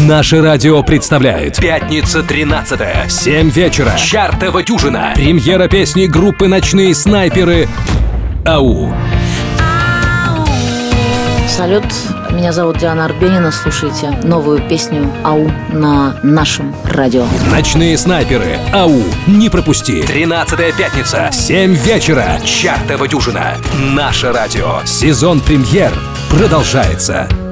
Наше радио представляет пятница 13-е, 7 вечера, чартова дюжина, премьера песни группы «Ночные снайперы» «Ау». Салют, меня зовут Диана Арбенина. Слушайте новую песню «Ау» на нашем радио. «Ночные снайперы» «Ау». Не пропусти. 13-я пятница, 7 вечера, чартова дюжина. Наше радио. Сезон премьер продолжается.